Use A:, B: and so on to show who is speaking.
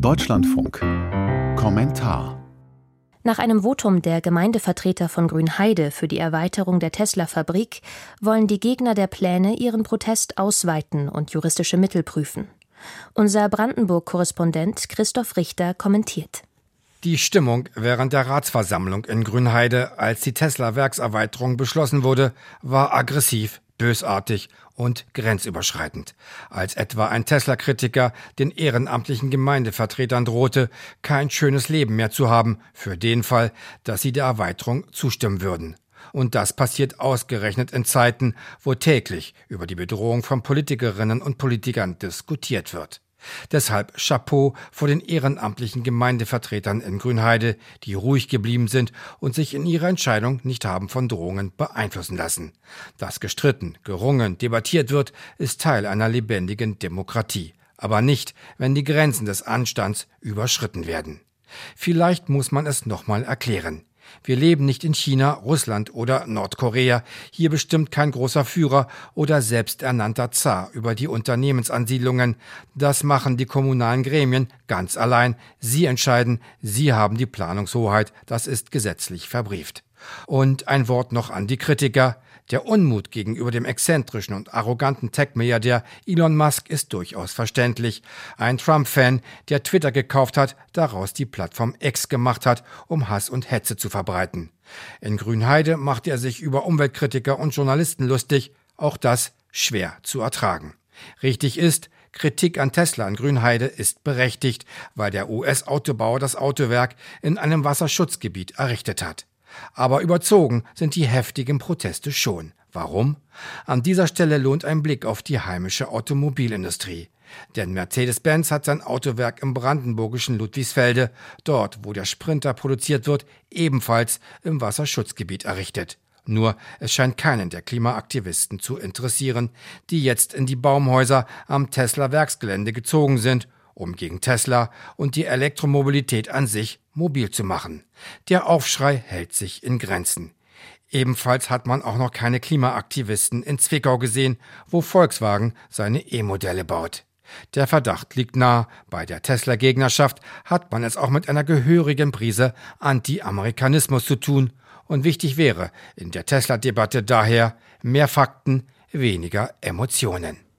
A: Deutschlandfunk. Kommentar.
B: Nach einem Votum der Gemeindevertreter von Grünheide für die Erweiterung der Tesla-Fabrik wollen die Gegner der Pläne ihren Protest ausweiten und juristische Mittel prüfen. Unser Brandenburg-Korrespondent Christoph Richter kommentiert.
C: Die Stimmung während der Ratsversammlung in Grünheide, als die Tesla-Werkserweiterung beschlossen wurde, war aggressiv, bösartig und grenzüberschreitend. Als etwa ein Tesla-Kritiker den ehrenamtlichen Gemeindevertretern drohte, kein schönes Leben mehr zu haben, für den Fall, dass sie der Erweiterung zustimmen würden. Und das passiert ausgerechnet in Zeiten, wo täglich über die Bedrohung von Politikerinnen und Politikern diskutiert wird. Deshalb Chapeau vor den ehrenamtlichen Gemeindevertretern in Grünheide, die ruhig geblieben sind und sich in ihrer Entscheidung nicht haben von Drohungen beeinflussen lassen. Dass gestritten, gerungen, debattiert wird, ist Teil einer lebendigen Demokratie. Aber nicht, wenn die Grenzen des Anstands überschritten werden. Vielleicht muss man es nochmal erklären. Wir leben nicht in China, Russland oder Nordkorea. Hier bestimmt kein großer Führer oder selbsternannter Zar über die Unternehmensansiedlungen. Das machen die kommunalen Gremien ganz allein. Sie entscheiden, sie haben die Planungshoheit. Das ist gesetzlich verbrieft. Und ein Wort noch an die Kritiker. Der Unmut gegenüber dem exzentrischen und arroganten Tech-Milliardär Elon Musk ist durchaus verständlich. Ein Trump-Fan, der Twitter gekauft hat, daraus die Plattform X gemacht hat, um Hass und Hetze zu verbreiten. In Grünheide macht er sich über Umweltkritiker und Journalisten lustig, auch das schwer zu ertragen. Richtig ist, Kritik an Tesla in Grünheide ist berechtigt, weil der US-Autobauer das Autowerk in einem Wasserschutzgebiet errichtet hat. Aber überzogen sind die heftigen Proteste schon. Warum? An dieser Stelle lohnt ein Blick auf die heimische Automobilindustrie. Denn Mercedes-Benz hat sein Autowerk im brandenburgischen Ludwigsfelde, dort wo der Sprinter produziert wird, ebenfalls im Wasserschutzgebiet errichtet. Nur es scheint keinen der Klimaaktivisten zu interessieren, die jetzt in die Baumhäuser am Tesla-Werksgelände gezogen sind, um gegen Tesla und die Elektromobilität an sich mobil zu machen. Der Aufschrei hält sich in Grenzen. Ebenfalls hat man auch noch keine Klimaaktivisten in Zwickau gesehen, wo Volkswagen seine E-Modelle baut. Der Verdacht liegt nah, bei der Tesla-Gegnerschaft hat man es auch mit einer gehörigen Prise Anti-Amerikanismus zu tun. Und wichtig wäre in der Tesla-Debatte daher mehr Fakten, weniger Emotionen.